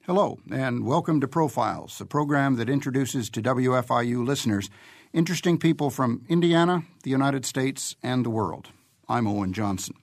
Hello, and welcome to Profiles, a program that introduces to WFIU listeners interesting people from Indiana, the United States, and the world. I'm Owen Johnson.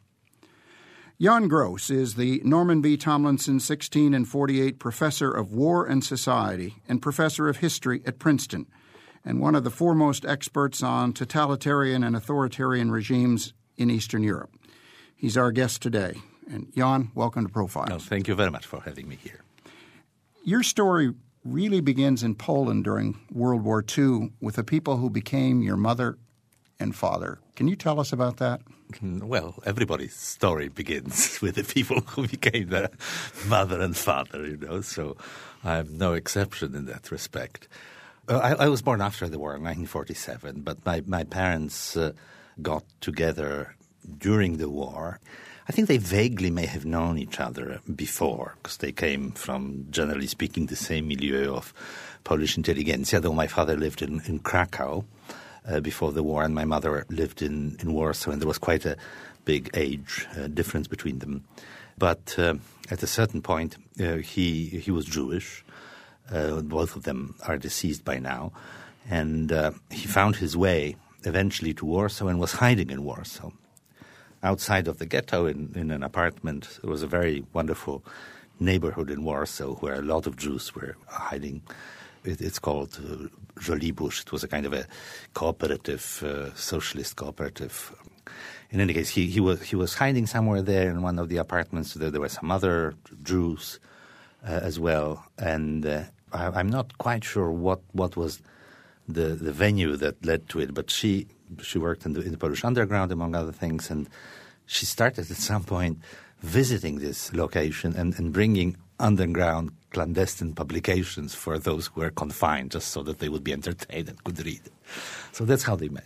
Jan Gross is the Norman B. Tomlinson 16 and 48 Professor of War and Society and Professor of History at Princeton, and one of the foremost experts on totalitarian and authoritarian regimes in Eastern Europe. He's our guest today. And Jan, welcome to Profiles. No, thank you very much for having me here. Your story really begins in Poland during World War II with the people who became your mother and father. Can you tell us about that? Well, everybody's story begins with the people who became their mother and father, so I'm no exception in that respect. I was born after the war in 1947, but my parents got together during the war. I think they vaguely may have known each other before because they came from, generally speaking, the same milieu of Polish intelligentsia, though my father lived in Krakow before the war and my mother lived in Warsaw, and there was quite a big age difference between them. But at a certain point, he was Jewish. Both of them are deceased by now. And he found his way eventually to Warsaw and was hiding in Warsaw. Outside of the ghetto in an apartment, there was a very wonderful neighborhood in Warsaw where a lot of Jews were hiding. It's called Żoliborz. It was a kind of a cooperative, socialist cooperative. In any case, he was hiding somewhere there in one of the apartments. There were some other Jews as well. And I'm not quite sure what was the venue that led to it, but she worked in the Polish underground, among other things, and she started at some point visiting this location and bringing underground clandestine publications for those who were confined, just so that they would be entertained and could read. So that's how they met.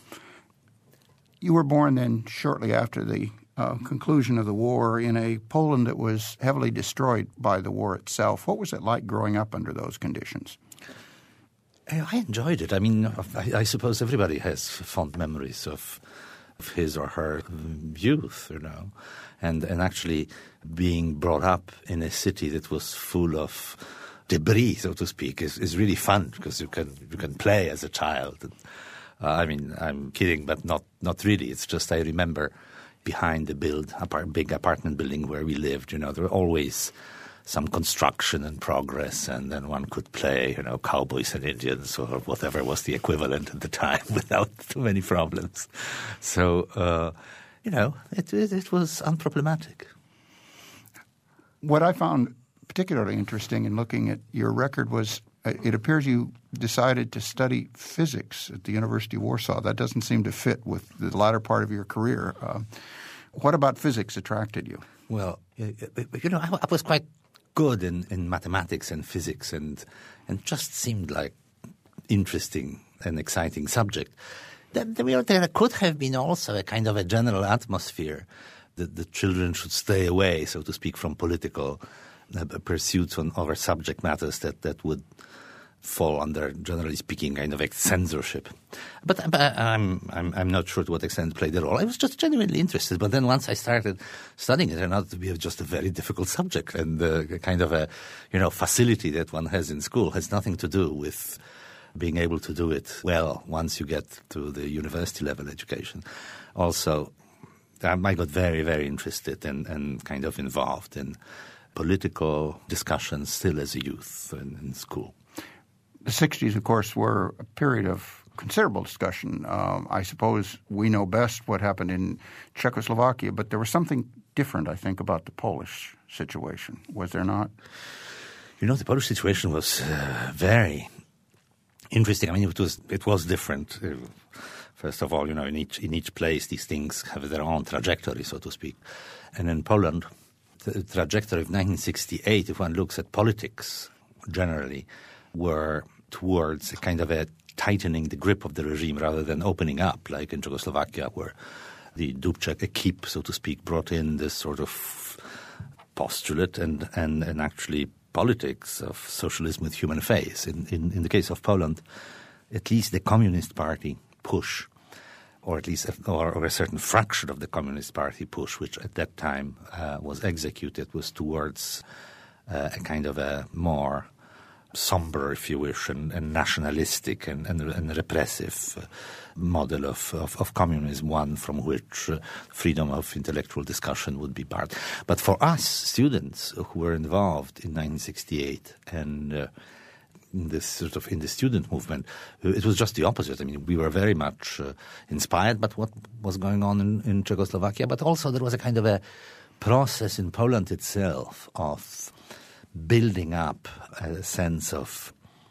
You were born then shortly after the conclusion of the war in a Poland that was heavily destroyed by the war itself. What was it like growing up under those conditions? I enjoyed it. I mean, I suppose everybody has fond memories of his or her youth, and actually being brought up in a city that was full of debris, so to speak, is really fun because you can play as a child. And, I'm kidding, but not really. It's just I remember behind the big apartment building where we lived, there were always some construction in progress, and then one could play, cowboys and Indians or whatever was the equivalent at the time without too many problems. So, it was unproblematic. What I found particularly interesting in looking at your record was it appears you decided to study physics at the University of Warsaw. That doesn't seem to fit with the latter part of your career. What about physics attracted you? Well, I was quite good in mathematics and physics and just seemed like interesting and exciting subject. There could have been also a kind of a general atmosphere that the children should stay away, so to speak, from political pursuits on other subject matters that would fall under, generally speaking, kind of censorship. But I'm not sure to what extent it played a role. I was just genuinely interested. But then once I started studying it, it turned out to be just a very difficult subject, and the kind of a facility that one has in school has nothing to do with being able to do it well once you get to the university level education. Also, I got very, very interested and kind of involved in political discussions still as a youth in school. The 60s, of course, were a period of considerable discussion. I suppose we know best what happened in Czechoslovakia, but there was something different, I think, about the Polish situation. Was there not? The Polish situation was very interesting. I mean, it was different. First of all, in each place, these things have their own trajectory, so to speak. And in Poland, the trajectory of 1968, if one looks at politics generally, were towards a kind of a tightening the grip of the regime rather than opening up, like in Czechoslovakia, where the Dubček equipe, so to speak, brought in this sort of postulate and actually politics of socialism with human face. In the case of Poland, at least the Communist Party push, or at least or a certain fraction of the Communist Party push, which at that time was executed, was towards a kind of a more somber, if you wish, and nationalistic and repressive model of communism, one from which freedom of intellectual discussion would be part. But for us, students who were involved in 1968 and in the student movement, it was just the opposite. I mean, we were very much inspired by what was going on in Czechoslovakia, but also there was a kind of a process in Poland itself of building up a sense of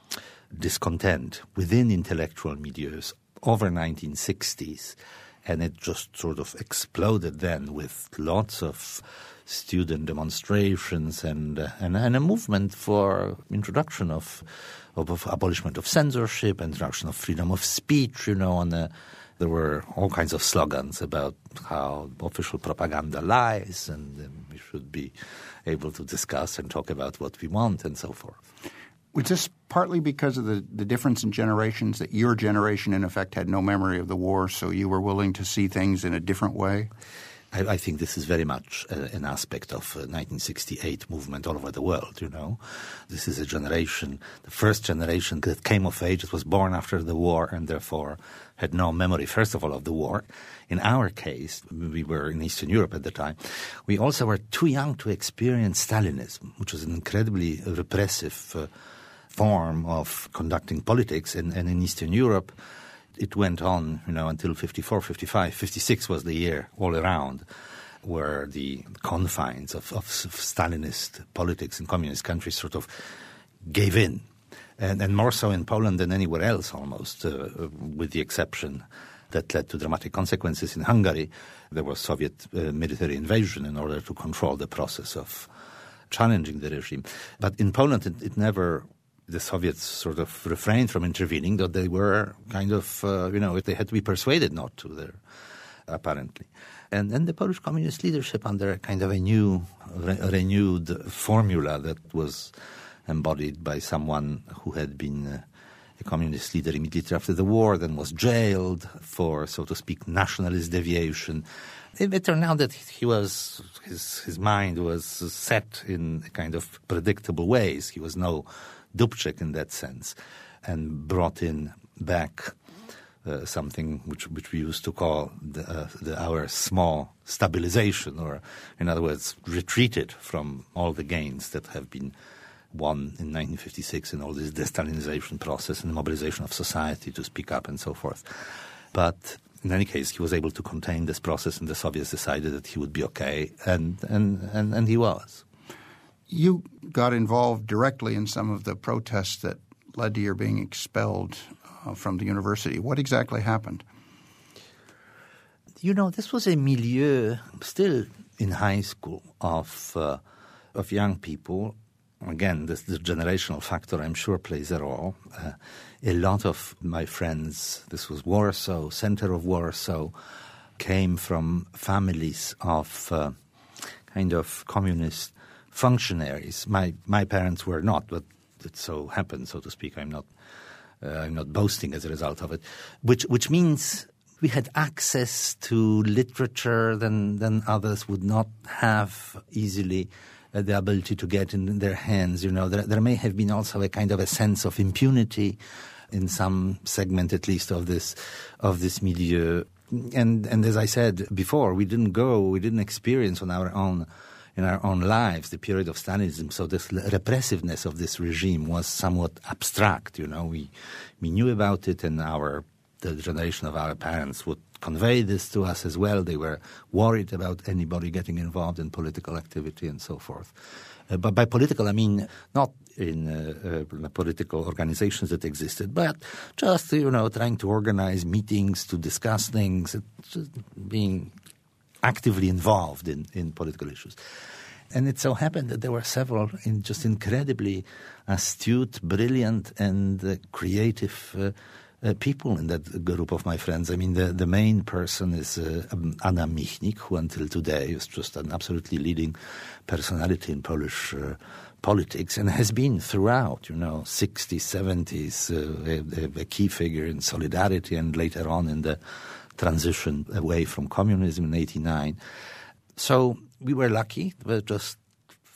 discontent within intellectual milieus over 1960s, and it just sort of exploded then with lots of student demonstrations and a movement for introduction of abolishment of censorship, introduction of freedom of speech, and there were all kinds of slogans about how official propaganda lies and we should be able to discuss and talk about what we want and so forth. Was this partly because of the difference in generations, that your generation, in effect, had no memory of the war, so you were willing to see things in a different way? I think this is very much an aspect of 1968 movement all over the world, This is a generation, the first generation that came of age, that was born after the war and therefore had no memory, first of all, of the war. In our case, we were in Eastern Europe at the time. We also were too young to experience Stalinism, which was an incredibly repressive form of conducting politics. And in Eastern Europe, it went on, until 54, 55, 56 was the year all around, where the confines of Stalinist politics in communist countries sort of gave in. And more so in Poland than anywhere else almost, with the exception that led to dramatic consequences in Hungary. There was Soviet military invasion in order to control the process of challenging the regime. But in Poland, it never... The Soviets sort of refrained from intervening, though they were kind of, they had to be persuaded not to there, apparently. And then the Polish communist leadership, under a kind of a new, renewed formula that was embodied by someone who had been a communist leader immediately after the war, then was jailed for, so to speak, nationalist deviation. It turned out that his mind was set in kind of predictable ways. He was no Dubček in that sense, and brought in back something which we used to call our small stabilization, or in other words, retreated from all the gains that have been won in 1956 in all this de-Stalinization process and the mobilization of society to speak up and so forth. But in any case, he was able to contain this process, and the Soviets decided that he would be okay, and he was. You got involved directly in some of the protests that led to your being expelled from the university. What exactly happened? This was a milieu still in high school of young people. Again, this generational factor, I'm sure, plays a role. A lot of my friends, this was Warsaw, center of Warsaw, came from families of kind of communist functionaries. My parents were not, but it so happened, so to speak. I'm not boasting as a result of it, which means we had access to literature than others would not have easily the ability to get in their hands. There may have been also a kind of a sense of impunity in some segment, at least, of this milieu. And as I said before, we didn't experience in our own lives the period of Stalinism, so this repressiveness of this regime was somewhat abstract. We knew about it, and the generation of our parents would convey this to us as well. They were worried about anybody getting involved in political activity and so forth. But by political, I mean not in political organizations that existed, but just, trying to organize meetings to discuss things, just being actively involved in political issues. And it so happened that there were several just incredibly astute, brilliant, and creative people in that group of my friends. I mean, the main person is Anna Michnik, who until today is just an absolutely leading personality in Polish politics and has been throughout, 60s, 70s, a key figure in Solidarity and later on in the transition away from communism in 1989. So we were lucky. There were just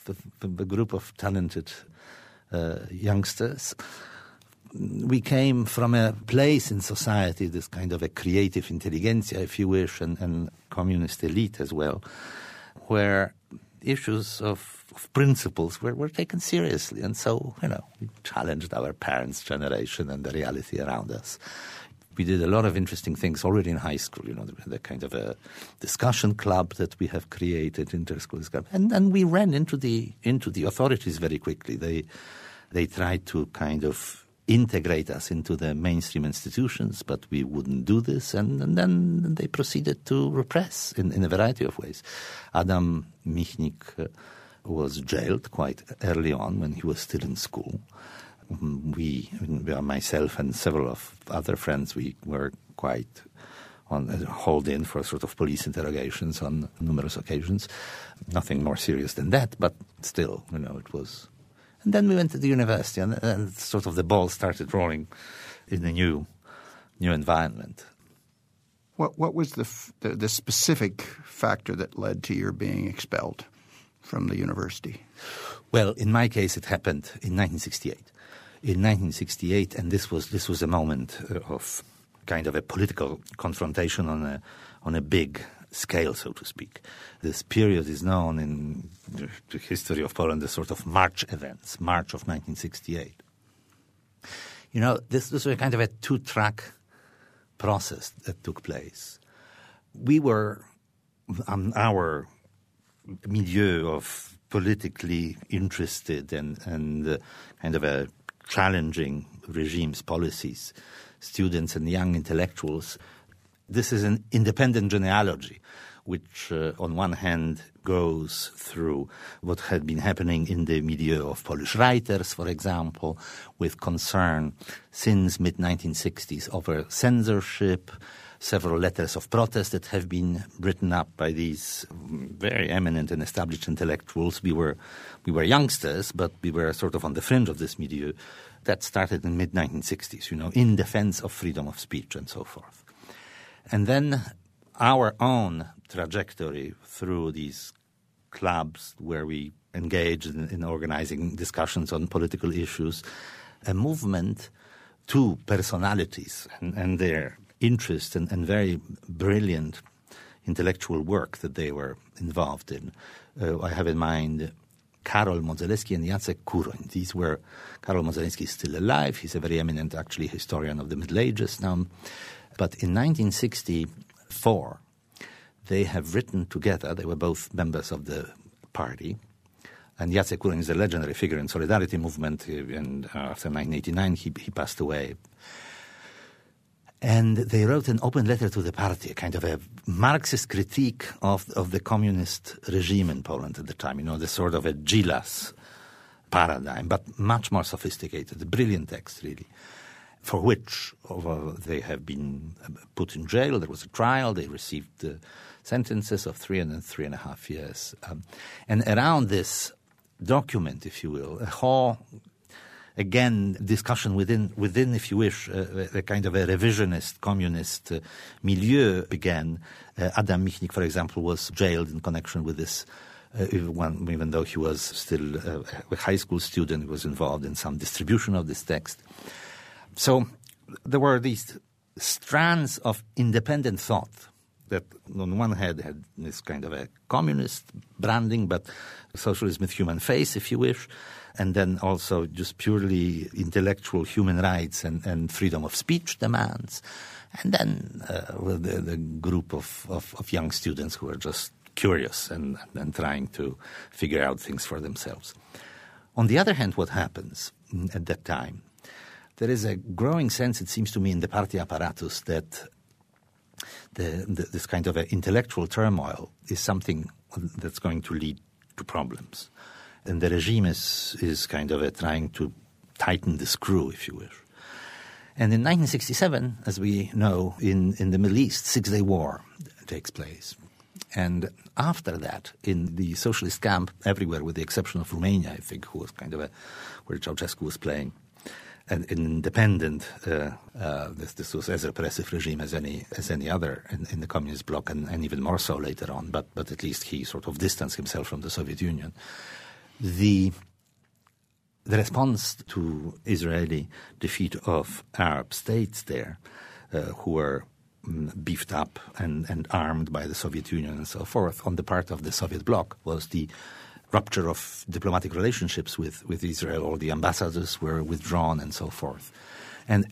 the group of talented youngsters. We came from a place in society, this kind of a creative intelligentsia, if you wish, and communist elite as well, where issues of principles were taken seriously. And so, we challenged our parents' generation and the reality around us. We did a lot of interesting things already in high school, the kind of a discussion club that we have created, interschool discussion. And then we ran into the authorities very quickly. They tried to kind of integrate us into the mainstream institutions, but we wouldn't do this, and then they proceeded to repress in a variety of ways. Adam Michnik was jailed quite early on when he was still in school. Myself and several of other friends, we were quite hauled in for sort of police interrogations on numerous occasions. Nothing more serious than that, but still, it was. And then we went to the university, and sort of the ball started rolling in a new environment. What was the specific factor that led to your being expelled from the university? Well, in my case, it happened in 1968. In 1968, and this was a moment of kind of a political confrontation on a big scale, so to speak. This period is known in the history of Poland as sort of March events, March of 1968. This was a kind of a two-track process that took place. We were, our milieu of politically interested and kind of a challenging regime's policies, students and young intellectuals. This is an independent genealogy, which on one hand goes through what had been happening in the milieu of Polish writers, for example, with concern since mid-1960s over censorship, several letters of protest that have been written up by these very eminent and established intellectuals. We were youngsters, but we were sort of on the fringe of this milieu. That started in mid-1960s, in defense of freedom of speech and so forth. And then our own trajectory through these clubs where we engaged in organizing discussions on political issues, a movement to personalities and their interest and very brilliant intellectual work that they were involved in. I have in mind Karol Modzelewski and Jacek Kuroń. Karol Modzelewski is still alive. He's a very eminent, actually, historian of the Middle Ages now. But in 1964, they have written together. They were both members of the party. And Jacek Kuroń is a legendary figure in Solidarity movement. And after 1989, he passed away. And they wrote an open letter to the party, a kind of a Marxist critique of the communist regime in Poland at the time, the sort of a Gilas paradigm, but much more sophisticated, a brilliant text, really, for which they have been put in jail. There was a trial. They received sentences of 3 and 3.5 years. And around this document, if you will, a whole again, discussion within, if you wish, a kind of a revisionist communist milieu began. Adam Michnik, for example, was jailed in connection with this, even though he was still a high school student, he was involved in some distribution of this text. So there were these strands of independent thought that on one hand had this kind of a communist branding, but socialism with human face, if you wish, and then also just purely intellectual human rights and freedom of speech demands. And then the group of young students who are just curious and trying to figure out things for themselves. On the other hand, what happens at that time, there is a growing sense, it seems to me, in the party apparatus that this kind of intellectual turmoil is something that's going to lead to problems. And the regime is kind of trying to tighten the screw, if you wish. And in 1967, as we know, in the Middle East, Six-Day War takes place. And after that, in the socialist camp everywhere, with the exception of Romania, I think, who was kind of where Ceausescu was playing, an independent, this was as repressive regime as any other in the communist bloc, and even more so later on, but at least he sort of distanced himself from the Soviet Union. The response to Israeli defeat of Arab states there, who were beefed up and armed by the Soviet Union and so forth on the part of the Soviet bloc, was the rupture of diplomatic relationships with Israel. All the ambassadors were withdrawn and so forth. And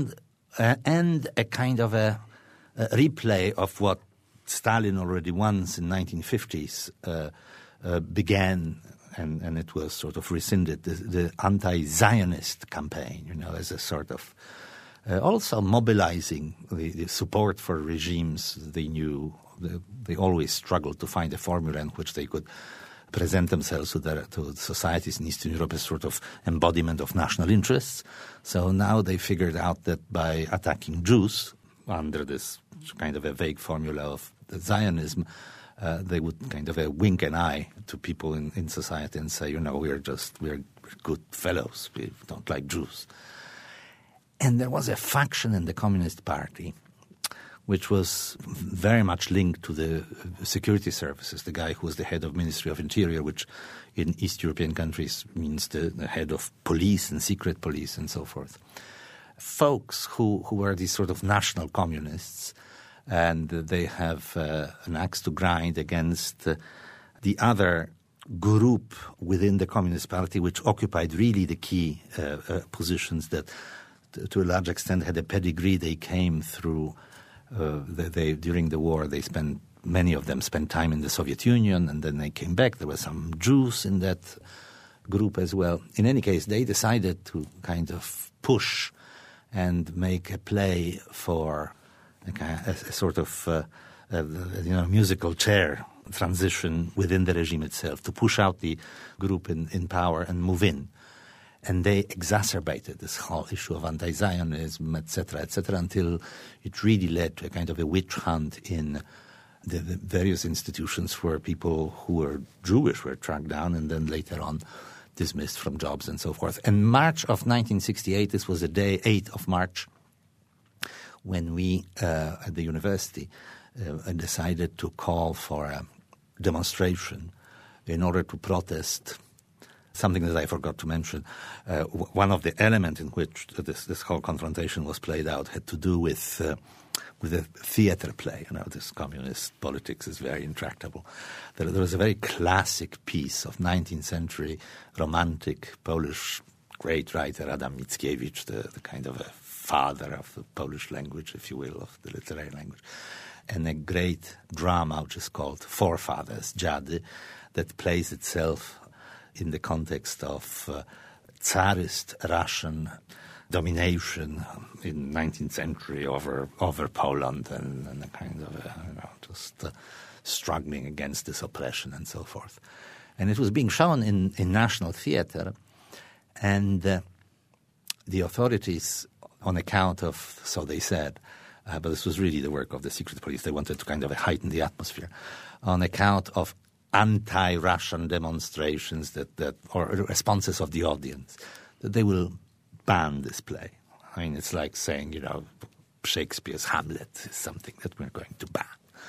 a kind of a replay of what Stalin already once in 1950s began, and it was sort of rescinded, the anti-Zionist campaign, as a sort of also mobilizing the support for regimes they knew. They always struggled to find a formula in which they could present themselves to societies in Eastern Europe as sort of embodiment of national interests. So now they figured out that by attacking Jews under this kind of a vague formula of Zionism, they would kind of wink an eye to people in society and say, we're good fellows. We don't like Jews. And there was a faction in the Communist Party which was very much linked to the security services, the guy who was the head of Ministry of Interior, which in East European countries means the head of police and secret police and so forth. Folks who were these sort of national communists, and they have an axe to grind against the other group within the Communist Party, which occupied really the key positions that to a large extent had a pedigree. They came through during the war. Many of them spent time in the Soviet Union, and then they came back. There were some Jews in that group as well. In any case, they decided to kind of push and make a play for a sort of musical chair transition within the regime itself, to push out the group in power and move in. And they exacerbated this whole issue of anti-Zionism, etc., until it really led to a kind of a witch hunt in the various institutions where people who were Jewish were tracked down and then later on dismissed from jobs and so forth. In March of 1968, this was the day 8th of March, when we at the university decided to call for a demonstration in order to protest something that I forgot to mention. One of the elements in which this whole confrontation was played out had to do with a theater play. This communist politics is very intractable. There was a very classic piece of 19th century romantic Polish great writer Adam Mickiewicz, the kind of a father of the Polish language, if you will, of the literary language, and a great drama which is called Forefathers, Dziady, that plays itself in the context of Tsarist Russian domination in 19th century over Poland and a kind of struggling against this oppression and so forth. And it was being shown in National Theatre, and the authorities, on account of, so they said, but this was really the work of the secret police, they wanted to kind of heighten the atmosphere, on account of anti-Russian demonstrations or responses of the audience, that they will ban this play. I mean, it's like saying, Shakespeare's Hamlet is something that we're going to ban.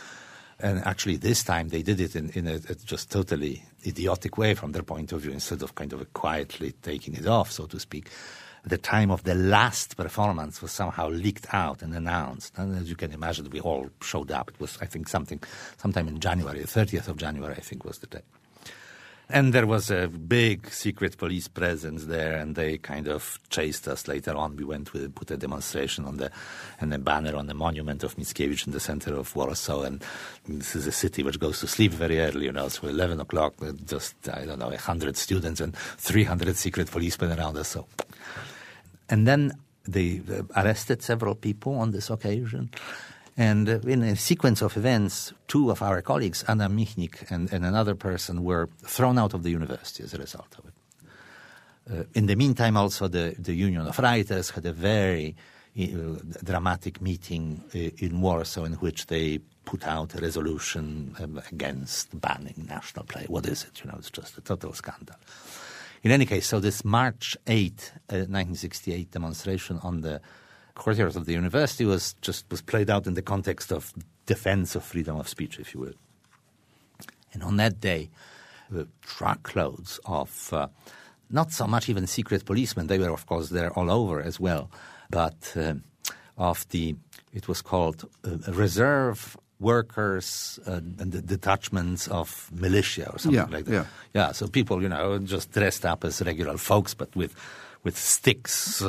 And actually this time they did it in a just totally idiotic way from their point of view, instead of kind of quietly taking it off, so to speak. The time of the last performance was somehow leaked out and announced. And as you can imagine, we all showed up. It was, I think, sometime in January, the 30th of January, I think was the day. And there was a big secret police presence there, and they kind of chased us later on. We put a demonstration and a banner on the monument of Mickiewicz in the center of Warsaw. And this is a city which goes to sleep very early, so 11 o'clock, just, 100 students and 300 secret policemen around us. And then they arrested several people on this occasion. And in a sequence of events, two of our colleagues, Anna Michnik and another person, were thrown out of the university as a result of it. In the meantime, also, the Union of Writers had a very dramatic meeting in Warsaw in which they put out a resolution against banning national play. What is it? It's just a total scandal. In any case, so this March 8, 1968 demonstration on the courtyards of the university was played out in the context of defense of freedom of speech, if you will. And on that day, truckloads of not so much even secret policemen. They were, of course, there all over as well. But it was called reserve workers and the detachments of militia or something like that. Yeah, so people, just dressed up as regular folks, but with sticks,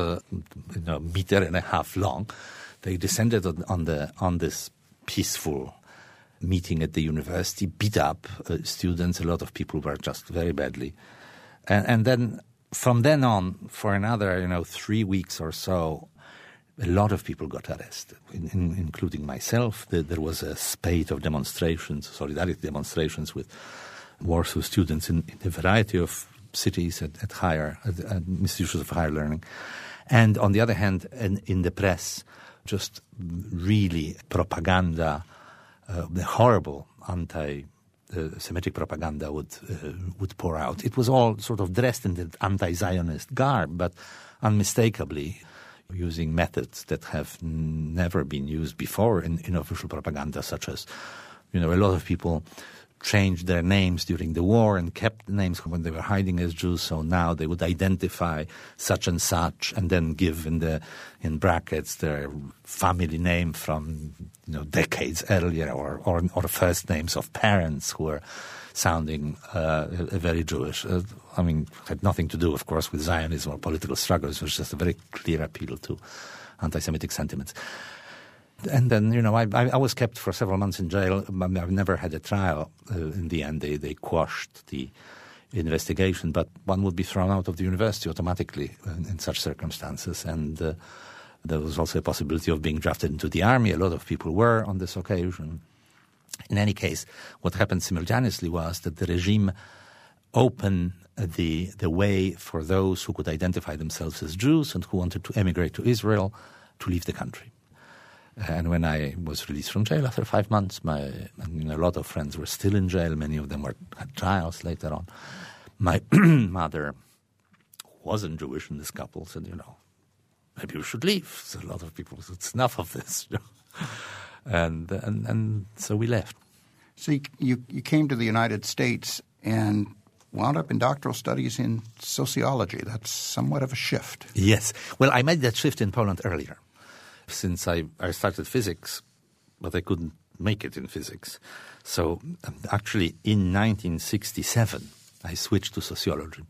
meter and a half long. They descended on this peaceful meeting at the university, beat up students. A lot of people were just very badly. And then from then on, for another, 3 weeks or so, a lot of people got arrested, including myself. There was a spate of demonstrations, solidarity demonstrations with Warsaw students in a variety of cities at institutions of higher learning. And on the other hand, in the press, just really propaganda, the horrible anti-Semitic propaganda would pour out. It was all sort of dressed in the anti-Zionist garb, but unmistakably using methods that have never been used before in official propaganda, such as, a lot of people changed their names during the war and kept the names when they were hiding as Jews. So now they would identify such and such and then give in brackets their family name from decades earlier or first names of parents who were sounding very Jewish. Had nothing to do, of course, with Zionism or political struggles. It was just a very clear appeal to anti-Semitic sentiments. And then, I was kept for several months in jail. I've never had a trial. In the end, they quashed the investigation, but one would be thrown out of the university automatically in such circumstances. And there was also a possibility of being drafted into the army. A lot of people were on this occasion. In any case, what happened simultaneously was that the regime opened the way for those who could identify themselves as Jews and who wanted to emigrate to Israel to leave the country. And when I was released from jail after 5 months, a lot of friends were still in jail. Many of them had trials later on. My mother, who wasn't Jewish in this couple, said, maybe you should leave. So a lot of people said, it's enough of this. And so we left. So you came to the United States and wound up in doctoral studies in sociology. That's somewhat of a shift. Yes. Well, I made that shift in Poland earlier. Since I started physics, but I couldn't make it in physics. So actually in 1967, I switched to sociology.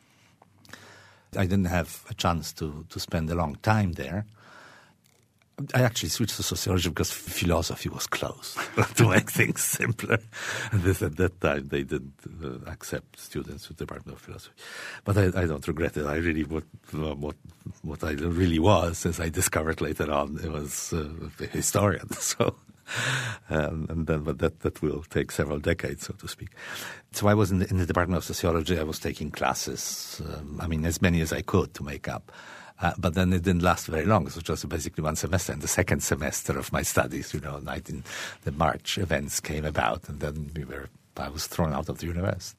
I didn't have a chance to spend a long time there. I actually switched to sociology because philosophy was closed, to make things simpler. And at that time, they didn't accept students to the Department of Philosophy. But I don't regret it. I really, what I really was, as I discovered later on, it was a historian. So, but that will take several decades, so to speak. So I was in the Department of Sociology. I was taking classes, as many as I could to make up. But then it didn't last very long. It was just basically one semester. And the second semester of my studies, the March events came about, and then I was thrown out of the university.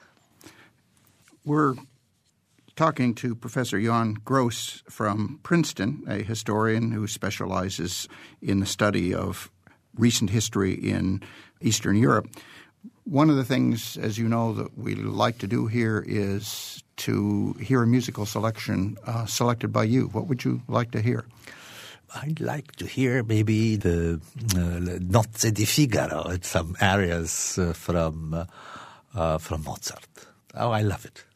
We're talking to Professor Jan Gross from Princeton, a historian who specializes in the study of recent history in Eastern Europe. One of the things, as you know, that we like to do here is to hear a musical selection selected by you. What would you like to hear? I'd like to hear maybe the Nozze di Figaro in some areas from Mozart. Oh, I love it.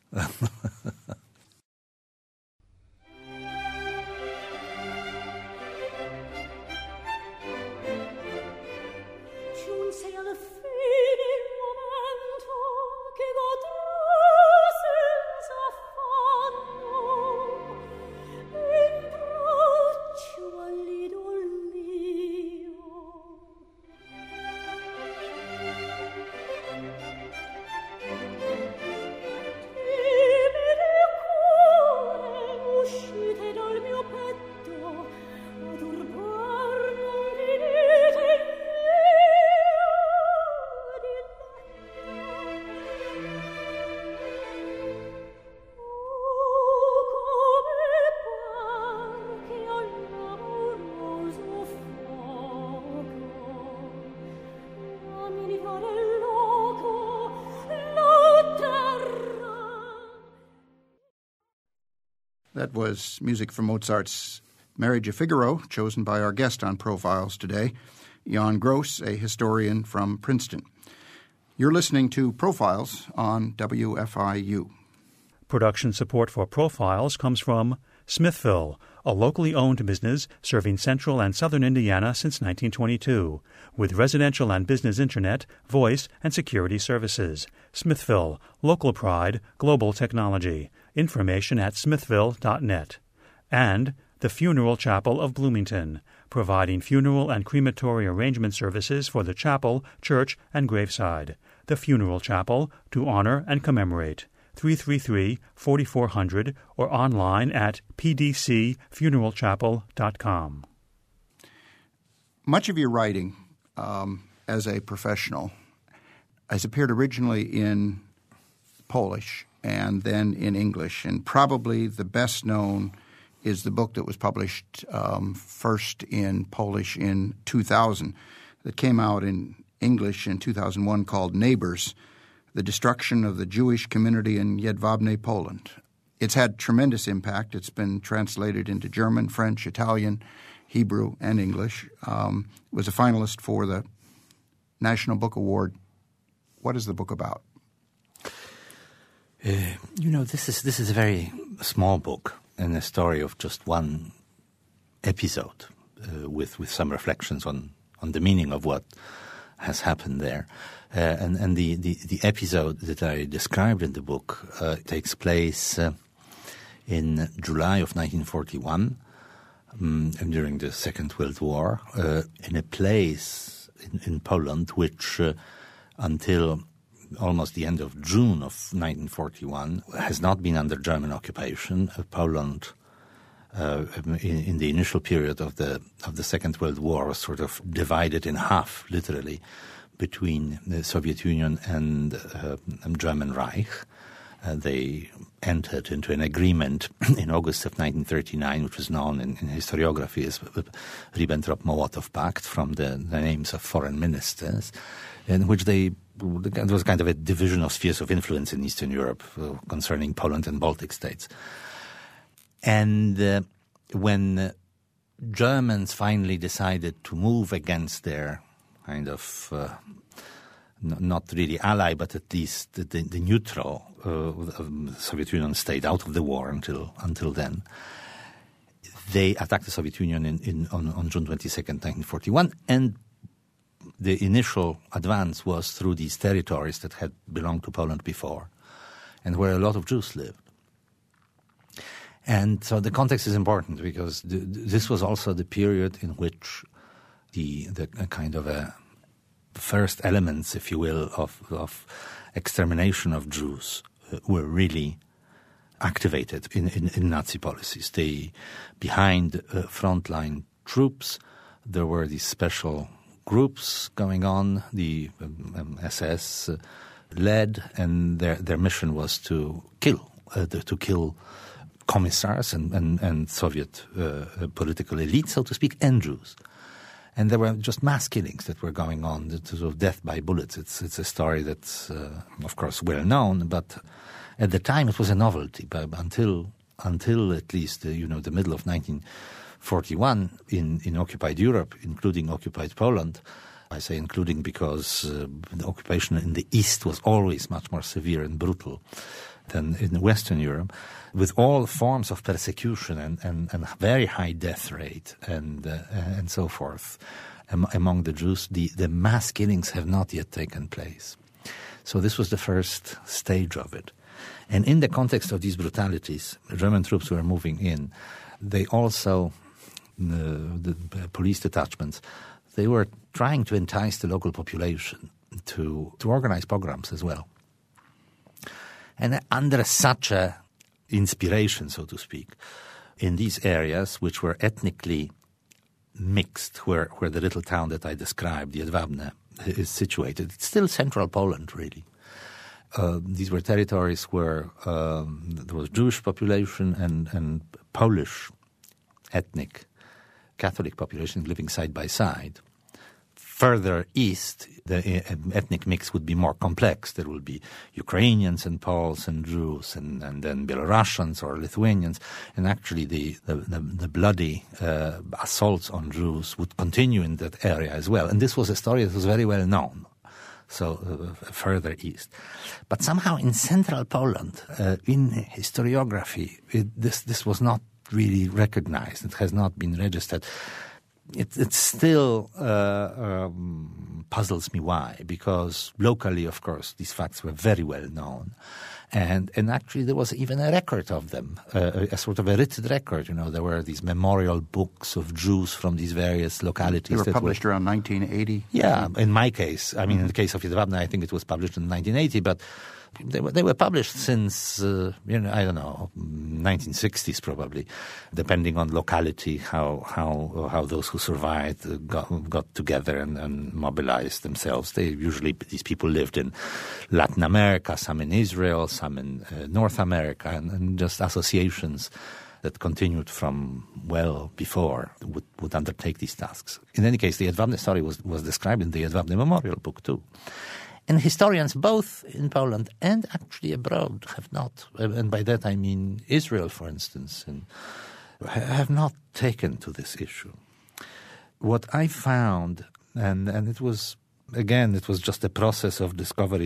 That was music from Mozart's Marriage of Figaro, chosen by our guest on Profiles today, Jan Gross, a historian from Princeton. You're listening to Profiles on WFIU. Production support for Profiles comes from Smithville, a locally owned business serving central and southern Indiana since 1922, with residential and business internet, voice, and security services. Smithville, local pride, global technology. Information at smithville.net. And the Funeral Chapel of Bloomington, providing funeral and crematory arrangement services for the chapel, church, and graveside. The Funeral Chapel, to honor and commemorate. 333-4400 or online at pdcfuneralchapel.com. Much of your writing as a professional has appeared originally in Polish and then in English, and probably the best known is the book that was published first in Polish in 2000 that came out in English in 2001 called Neighbors, The Destruction of the Jewish Community in Jedwabne, Poland. It's had tremendous impact. It's been translated into German, French, Italian, Hebrew, and English. It was a finalist for the National Book Award. What is the book about? This is a very small book and a story of just one episode with some reflections on the meaning of what has happened there. And the episode that I described in the book takes place in July of 1941 during the Second World War in a place in Poland which until almost the end of June of 1941 has not been under German occupation. Poland in the initial period of the Second World War was sort of divided in half, literally, between the Soviet Union and German Reich. They entered into an agreement in August of 1939, which was known in historiography as Ribbentrop-Molotov Pact, from the names of foreign ministers, in which there was kind of a division of spheres of influence in Eastern Europe concerning Poland and Baltic states. And when Germans finally decided to move against their kind of not really ally, but at least the neutral the Soviet Union stayed out of the war until then, they attacked the Soviet Union on June 22nd, 1941, and the initial advance was through these territories that had belonged to Poland before and where a lot of Jews lived. And so the context is important because this was also the period in which the kind of first elements, if you will, of extermination of Jews were really activated in Nazi policies. Behind frontline troops, there were these special groups going on, the SS led, and their mission was to kill commissars and Soviet political elite, so to speak, and Jews. And there were just mass killings that were going on, sort of death by bullets. It's a story that's, of course, well known, but at the time it was a novelty. But until at least the middle of 1941 in occupied Europe, including occupied Poland. I say including because the occupation in the East was always much more severe and brutal than in Western Europe, with all forms of persecution and very high death rate and so forth among the Jews. The mass killings have not yet taken place. So this was the first stage of it. And in the context of these brutalities, German troops were moving in. They also, the police detachments, they were trying to entice the local population to organize pogroms as well. And under such a inspiration, so to speak, in these areas which were ethnically mixed, where the little town that I described, Jedwabne, is situated, it's still central Poland, really. These were territories where there was Jewish population and Polish ethnic Catholic population living side by side. further east, the ethnic mix would be more complex. There will be Ukrainians and Poles and Jews and then Belarusians or Lithuanians. And actually the bloody assaults on Jews would continue in that area as well. And this was a story that was very well known. So further east. But somehow in central Poland, in historiography, this was not really recognized. It has not been registered. It still puzzles me why, because locally, of course, these facts were very well known. And actually there was even a record of them, a sort of a written record. You know, there were these memorial books of Jews from these various localities. They were published around 1980? Yeah, in my case. I mean, in the case of Jedwabne, I think it was published in 1980, but they were published since, I don't know, 1960s probably, depending on locality, how those who survived got together and mobilized themselves. These people lived in Latin America, some in Israel, some in North America, and just associations that continued from well before would undertake these tasks. In any case, the Jedwabne story was described in the Jedwabne Memorial book too. And historians both in Poland and actually abroad have not, and by that I mean Israel, for instance, and have not taken to this issue. What I found, and it was just a process of discovery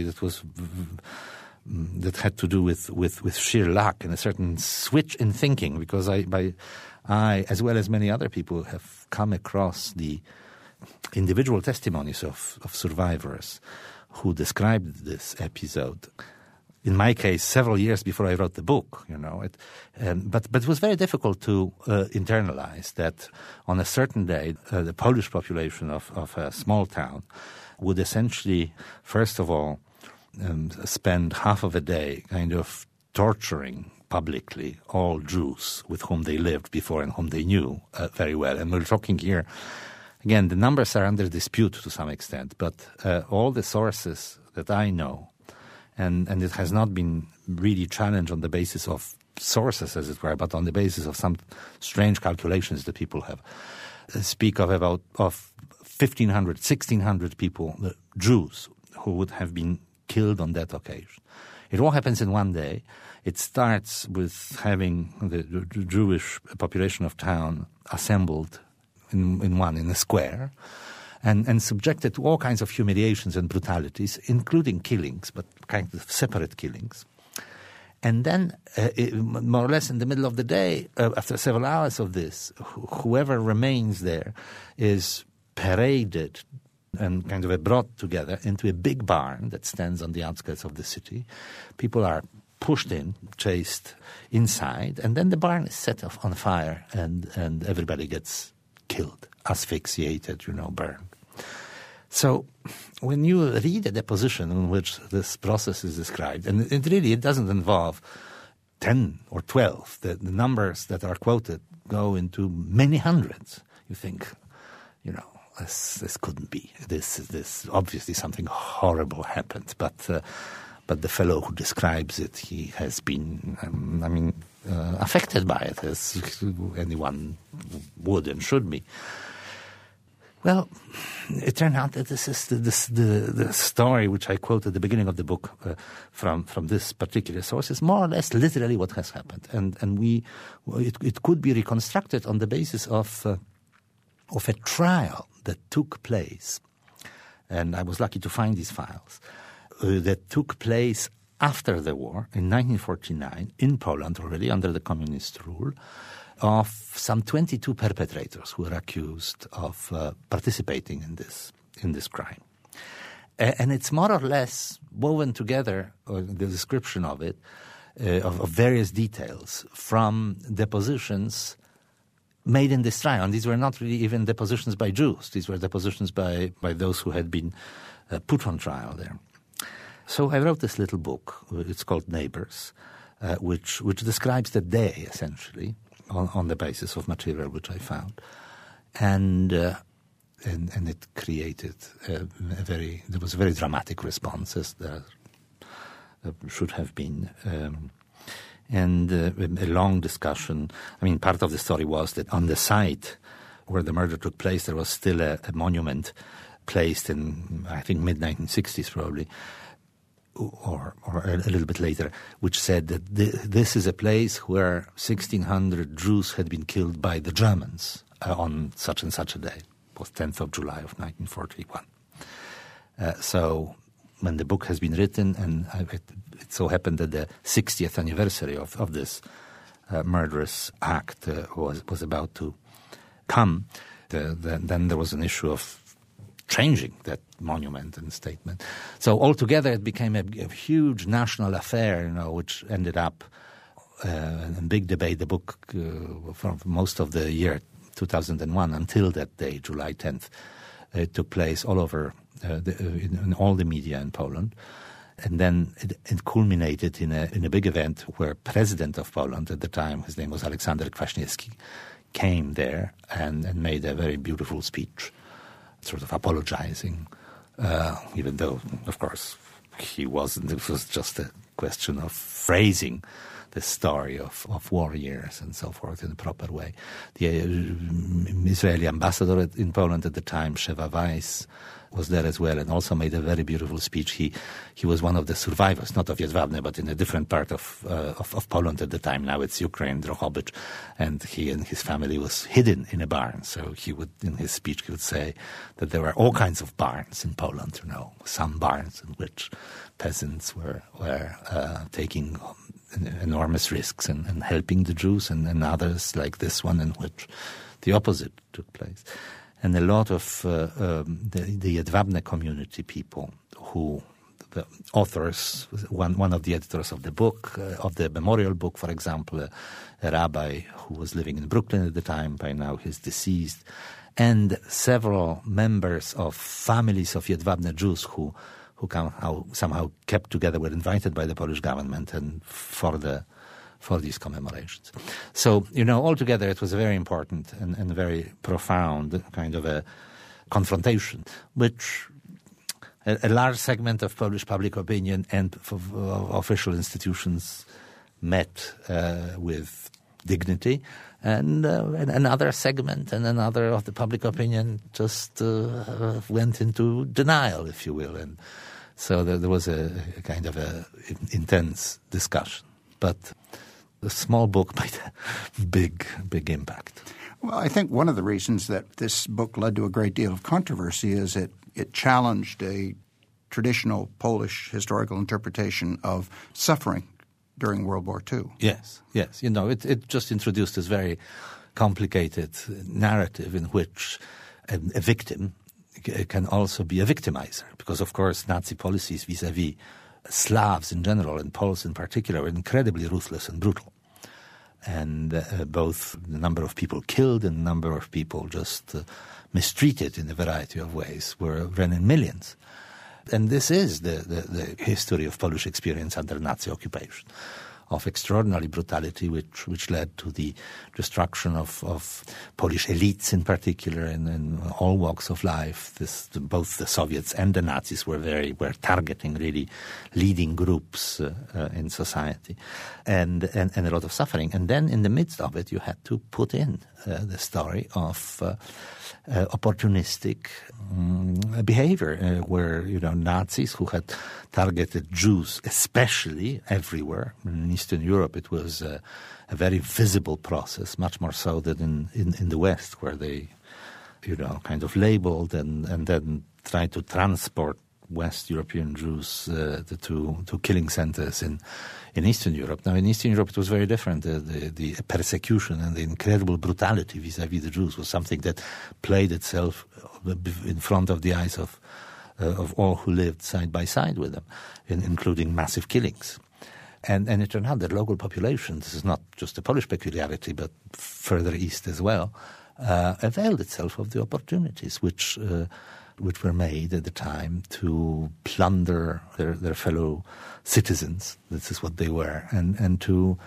that had to do with sheer luck and a certain switch in thinking, because I, as well as many other people, have come across the individual testimonies of survivors who described this episode. In my case, several years before I wrote the book, but it was very difficult to internalize that on a certain day, the Polish population of a small town would essentially, first of all, spend half of a day kind of torturing publicly all Jews with whom they lived before and whom they knew very well. And we're talking here, again, the numbers are under dispute to some extent, but all the sources that I know, and it has not been really challenged on the basis of sources, as it were, but on the basis of some strange calculations that people have, speak of about 1,500, 1,600 people, Jews, who would have been killed on that occasion. It all happens in one day. It starts with having the Jewish population of town assembled in a square and subjected to all kinds of humiliations and brutalities, including killings, but kind of separate killings. And then, more or less in the middle of the day, after several hours of this, whoever remains there is paraded and kind of brought together into a big barn that stands on the outskirts of the city. People are pushed in, chased inside, and then the barn is set off on fire, and everybody gets killed, asphyxiated, burned. So when you read a deposition in which this process is described, and it doesn't involve 10 or 12, the numbers that are quoted go into many hundreds, you think, this couldn't be. This obviously something horrible happened, but the fellow who describes it, he has been, affected by it, as anyone would and should be. Well, it turned out that this is the story which I quote at the beginning of the book from this particular source is more or less literally what has happened, and it could be reconstructed on the basis of a trial that took place, and I was lucky to find these files, that took place after the war in 1949 in Poland, already under the communist rule, of some 22 perpetrators who were accused of participating in this crime. And it's more or less woven together, the description of it, of various details from depositions made in this trial. And these were not really even depositions by Jews. These were depositions by those who had been put on trial there. So I wrote this little book. It's called Neighbors, which describes the day, essentially, on the basis of material which I found. And it created there was a very dramatic response, as there should have been. And a long discussion. Part of the story was that on the site where the murder took place, there was still a monument placed in, I think, mid-1960s probably, or a little bit later, which said that this is a place where 1,600 Jews had been killed by the Germans on such and such a day. It was 10th of July of 1941. So when the book has been written, and it so happened that the 60th anniversary of this murderous act was about to come, then there was an issue of changing that monument and statement. So altogether it became a huge national affair, which ended up a big debate. The book for most of the year 2001 until that day, July 10th, took place all over in all the media in Poland. And then it culminated in a big event where President of Poland at the time, his name was Aleksander Kwaśniewski, came there and made a very beautiful speech, sort of apologizing, even though, of course, he wasn't. It was just a question of phrasing the story of warriors and so forth in a proper way. The Israeli ambassador in Poland at the time, Sheva Weiss, was there as well and also made a very beautiful speech. He was one of the survivors, not of Jedwabne, but in a different part of Poland at the time. Now it's Ukraine, Drohobych, and he and his family was hidden in a barn. So in his speech, he would say that there were all kinds of barns in Poland, some barns in which peasants were taking enormous risks and helping the Jews, and others like this one in which the opposite took place. And a lot of the Jedwabne community people the authors, one of the editors of the book, of the memorial book, for example, a rabbi who was living in Brooklyn at the time, by now he's deceased, and several members of families of Jedwabne Jews who somehow kept together, were invited by the Polish government and for these commemorations. So, altogether it was a very important and very profound kind of a confrontation, which a large segment of Polish public opinion and official institutions met with dignity, and another segment and another of the public opinion just went into denial, if you will. And so there was a kind of a intense discussion. But a small book made a big impact. Well, I think one of the reasons that this book led to a great deal of controversy is it challenged a traditional Polish historical interpretation of suffering during World War II. Yes. It just introduced this very complicated narrative in which a victim can also be a victimizer, because, of course, Nazi policies vis-à-vis Slavs in general and Poles in particular were incredibly ruthless and brutal. And both the number of people killed and the number of people just mistreated in a variety of ways ran in millions. And this is the history of Polish experience under Nazi occupation, of extraordinary brutality, which led to the destruction of Polish elites in particular, and in all walks of life. Both the Soviets and the Nazis were targeting really leading groups in society, and a lot of suffering. And then in the midst of it, you had to put in the story of opportunistic behavior, where Nazis who had targeted Jews, especially everywhere in Eastern Europe, it was a very visible process, much more so than in the West, where they, kind of labeled and then tried to transport West European Jews to killing centers in Eastern Europe. Now, in Eastern Europe, it was very different. The persecution and the incredible brutality vis-à-vis the Jews was something that played itself in front of the eyes of all who lived side by side with them, including massive killings. And it turned out that local population, this is not just a Polish peculiarity, but further east as well, availed itself of the opportunities which were made at the time to plunder their fellow citizens. This is what they were, and to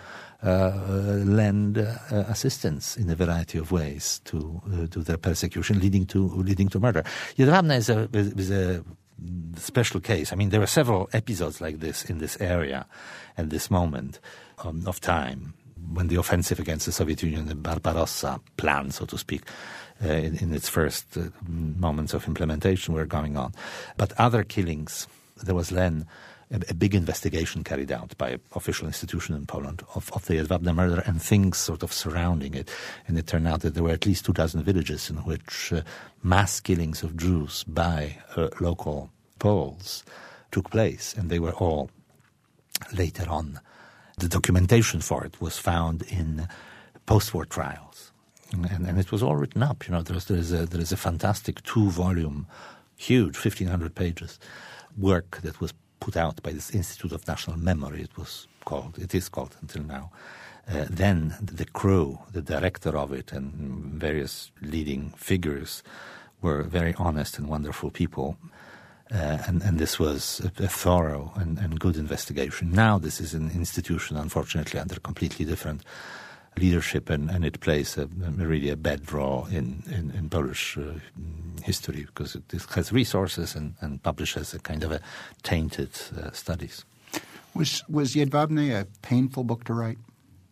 lend assistance in a variety of ways to their persecution, leading to murder. Jedwabne is a special case. I mean, there were several episodes like this in this area at this moment of time. when the offensive against the Soviet Union, the Barbarossa plan, so to speak, in its first moments of implementation were going on. But other killings, there was then a big investigation carried out by an official institution in Poland of the Jedwabne murder and things sort of surrounding it. And it turned out that there were at least 2,000 villages in which mass killings of Jews by local Poles took place, and they were all later on. The documentation for it was found in post-war trials, and it was all written up. There is a fantastic 2-volume, huge, 1,500 pages work that was put out by this Institute of National Memory. It is called until now. Then the crew, the director of it, and various leading figures were very honest and wonderful people. And this was a thorough and good investigation. Now this is an institution, unfortunately, under completely different leadership, and it plays really a bad role in Polish history because it has resources and publishes a kind of a tainted studies. Was Jedwabne a painful book to write?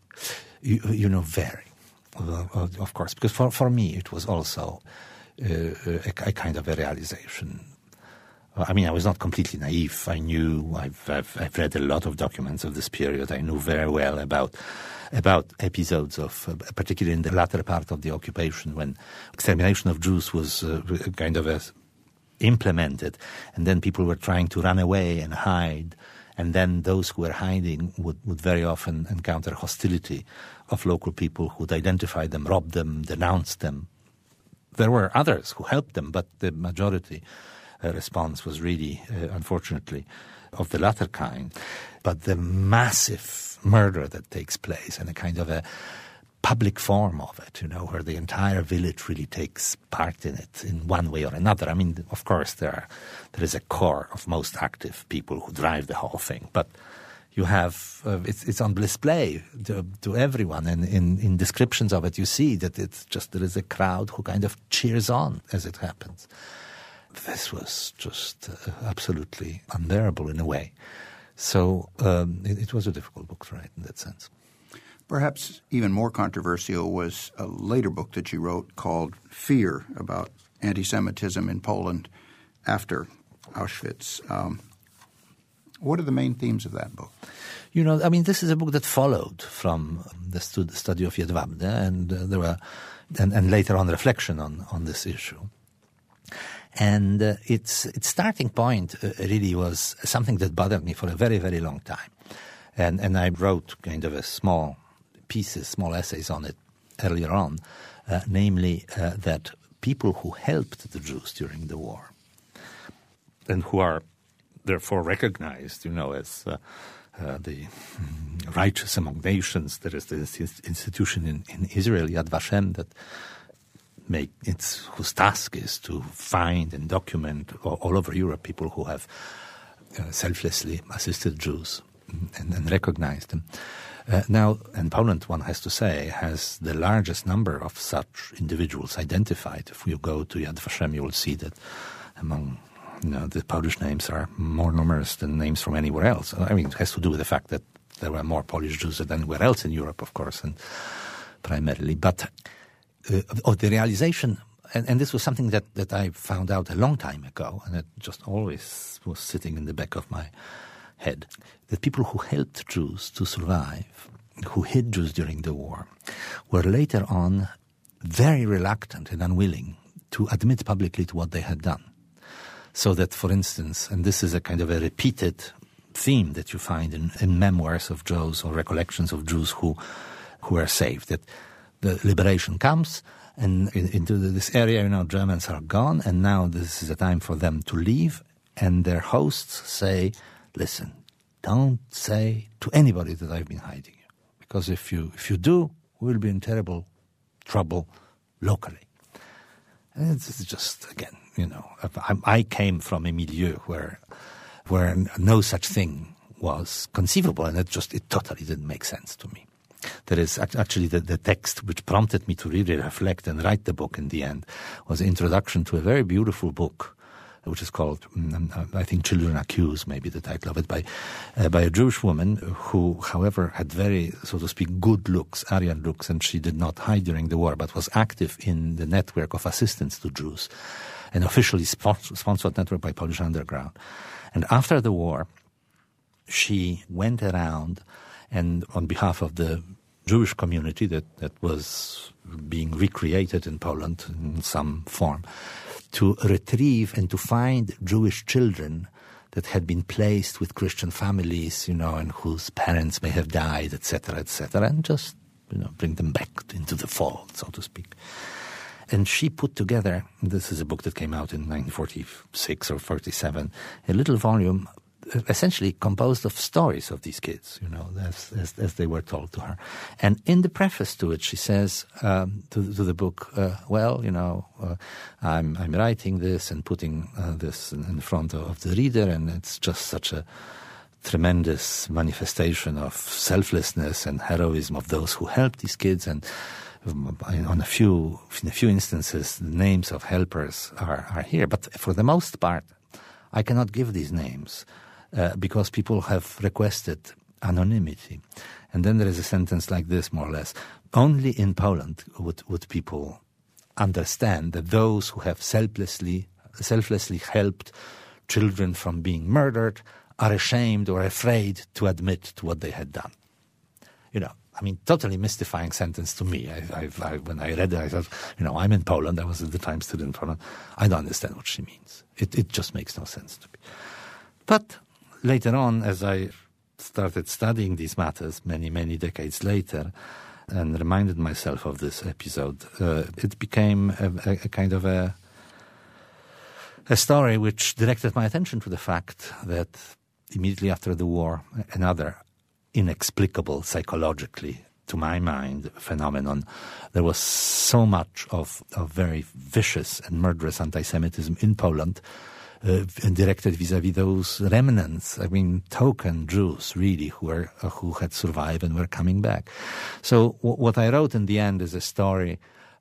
Very, of course, because for me it was also a kind of a realization. I mean, I was not completely naive. I knew, I've read a lot of documents of this period. I knew very well about episodes of, particularly in the latter part of the occupation, when extermination of Jews was kind of implemented, and then people were trying to run away and hide, and then those who were hiding would very often encounter hostility of local people who would identify them, rob them, denounce them. There were others who helped them, but the majority response was really, unfortunately, of the latter kind. But the massive murder that takes place and a kind of a public form of it, where the entire village really takes part in it in one way or another. I mean, of course, there is a core of most active people who drive the whole thing, but you have it's on display to everyone, and in descriptions of it, you see that there is a crowd who kind of cheers on as it happens. This was just absolutely unbearable in a way. So it was a difficult book to write in that sense. Perhaps even more controversial was a later book that you wrote called Fear, about anti-Semitism in Poland after Auschwitz. What are the main themes of that book? This is a book that followed from the study of Jedwabne, and there were and later on reflection on this issue. And its starting point really was something that bothered me for a very, very long time. And I wrote kind of small essays on it earlier on, namely that people who helped the Jews during the war and who are therefore recognized, as the righteous among nations. There is this institution in Israel, Yad Vashem, that whose task is to find and document all over Europe people who have selflessly assisted Jews and recognize them. Now, and Poland, one has to say, has the largest number of such individuals identified. If you go to Yad Vashem, you will see that among the Polish names are more numerous than names from anywhere else. I mean, it has to do with the fact that there were more Polish Jews than anywhere else in Europe, of course, and primarily. But the realization, and this was something that I found out a long time ago, and it just always was sitting in the back of my head, that people who helped Jews to survive, who hid Jews during the war, were later on very reluctant and unwilling to admit publicly to what they had done. So that, for instance, and this is a kind of a repeated theme that you find in memoirs of Jews or recollections of Jews who were saved, that the liberation comes and into this area, Germans are gone, and now this is a time for them to leave, and their hosts say, listen, don't say to anybody that I've been hiding you, because if you do, we'll be in terrible trouble locally. And it's just, again, I came from a milieu where no such thing was conceivable, and it totally didn't make sense to me. There is actually the text which prompted me to really reflect and write the book in the end was an introduction to a very beautiful book which is called, I think, Children Accused, maybe the title of it, by a Jewish woman who, however, had very, so to speak, good looks, Aryan looks, and she did not hide during the war, but was active in the network of assistance to Jews, an officially sponsored network by Polish Underground. And after the war, she went around and on behalf of the Jewish community that was being recreated in Poland in some form, to retrieve and to find Jewish children that had been placed with Christian families, and whose parents may have died, etc., and just, bring them back into the fold, so to speak. And she put together, this is a book that came out in 1946 or 47, a little volume essentially composed of stories of these kids, as they were told to her. And in the preface to it, she says to the book, I'm writing this and putting this in front of the reader, and it's just such a tremendous manifestation of selflessness and heroism of those who helped these kids. And in a few instances, the names of helpers are here. But for the most part, I cannot give these names. Because people have requested anonymity. And then there is a sentence like this, more or less. Only in Poland would people understand that those who have selflessly helped children from being murdered are ashamed or afraid to admit to what they had done. Totally mystifying sentence to me. When I read it, I thought, I'm in Poland. I was at the time still in Poland. I don't understand what she means. It just makes no sense to me. But later on, as I started studying these matters many, many decades later and reminded myself of this episode, it became a kind of a story which directed my attention to the fact that immediately after the war, another inexplicable, psychologically, to my mind, phenomenon, there was so much of very vicious and murderous anti-Semitism in Poland, and directed vis-à-vis those remnants, token Jews, really, who had survived and were coming back. So what I wrote in the end is a story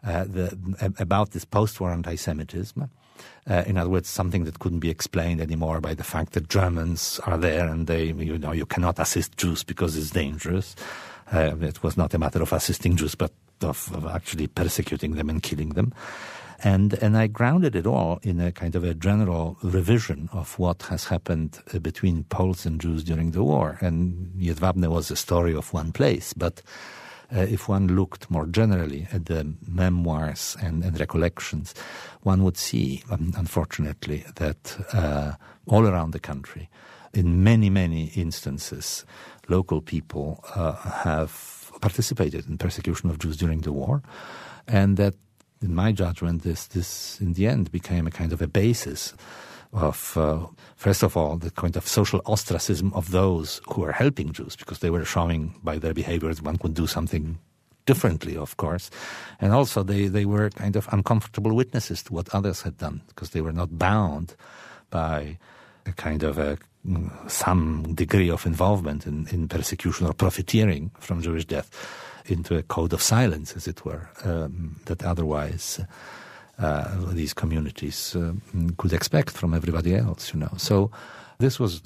about this post-war anti-Semitism. In other words, something that couldn't be explained anymore by the fact that Germans are there and you cannot assist Jews because it's dangerous. It was not a matter of assisting Jews, but of actually persecuting them and killing them. And I grounded it all in a kind of a general revision of what has happened between Poles and Jews during the war. And Jedwabne was a story of one place, but if one looked more generally at the memoirs and recollections, one would see, unfortunately, that all around the country, in many, many instances, local people have participated in persecution of Jews during the war, and that, in my judgment, this in the end became a kind of a basis of, first of all, the kind of social ostracism of those who were helping Jews, because they were showing by their behaviors one could do something differently, of course. And also they were kind of uncomfortable witnesses to what others had done, because they were not bound by a kind of some degree of involvement in persecution or profiteering from Jewish death into a code of silence, as it were, that otherwise these communities could expect from everybody else, So this was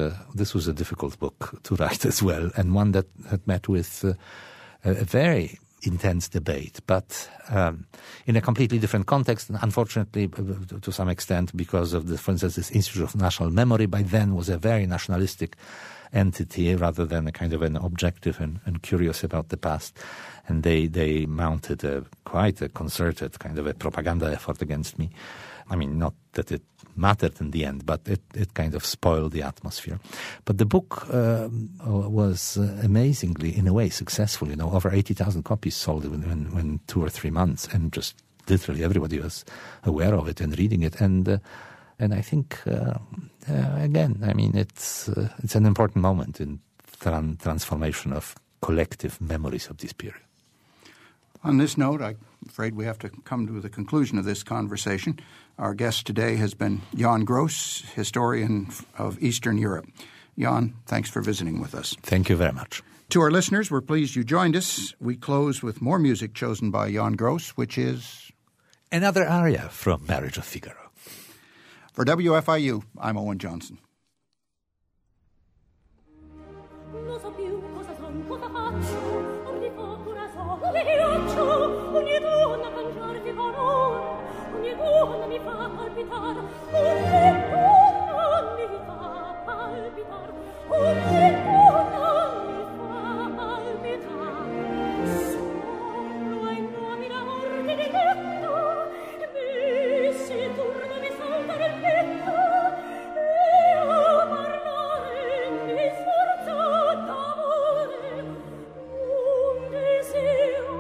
a difficult book to write as well, and one that had met with a very intense debate, but in a completely different context, and unfortunately, to some extent, because of for instance, this Institute of National Memory by then was a very nationalistic entity rather than a kind of an objective and curious about the past. And they mounted quite a concerted kind of a propaganda effort against me. Not that it mattered in the end, but it kind of spoiled the atmosphere. But the book was amazingly, in a way, successful. Over 80,000 copies sold in 2 or 3 months, and just literally everybody was aware of it and reading it. And I think, again, it's an important moment in transformation of collective memories of this period. On this note, I'm afraid we have to come to the conclusion of this conversation. Our guest today has been Jan Gross, historian of Eastern Europe. Jan, thanks for visiting with us. Thank you very much. To our listeners, we're pleased you joined us. We close with more music chosen by Jan Gross, which is another aria from Marriage of Figaro. For WFIU, I'm Owen Johnson. Non so più cosa son, cosa faccio, ogni paura so, dove faccio, ogni donna cangiarti valore, ogni donna mi fa palpitar, ogni donna mi fa palpitar, ogni donna mi fa palpitar. Solo ai nuovi d'amor di diletto, mi si turba, mi salta nel petto, e a parlare mi sforzo d'amore, un desio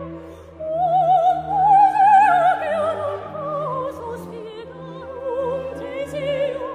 che io non posso spiegare, un desio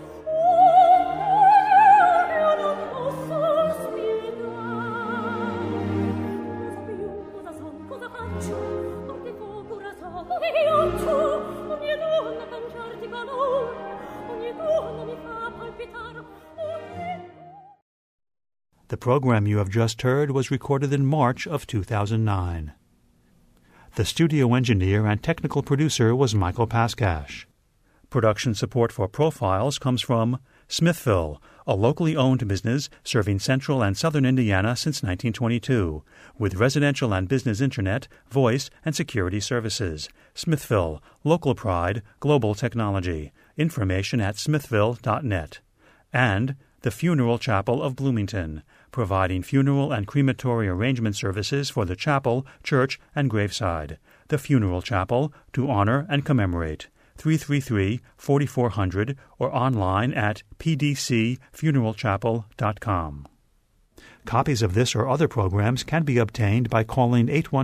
che io non posso spiegare. Non so più cosa son, cosa faccio, perché paura so, dove piaccio, ogni donna cangiarti valore, ogni donna mi fa palpitare, ogni... The program you have just heard was recorded in March of 2009. The studio engineer and technical producer was Michael Paskash. Production support for Profiles comes from Smithville, a locally owned business serving central and southern Indiana since 1922, with residential and business internet, voice, and security services. Smithville, local pride, global technology. Information at smithville.net. And the Funeral Chapel of Bloomington, providing funeral and crematory arrangement services for the chapel, church, and graveside. The Funeral Chapel, to honor and commemorate. 333-4400 or online at pdcfuneralchapel.com. Copies of this or other programs can be obtained by calling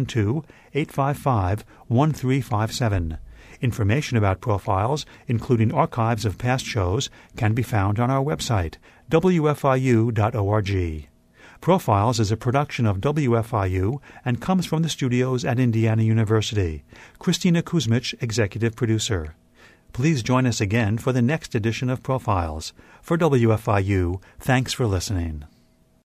812-855-1357. Information about Profiles, including archives of past shows, can be found on our website, wfiu.org. Profiles is a production of WFIU and comes from the studios at Indiana University. Christina Kuzmich, executive producer. Please join us again for the next edition of Profiles. For WFIU, thanks for listening.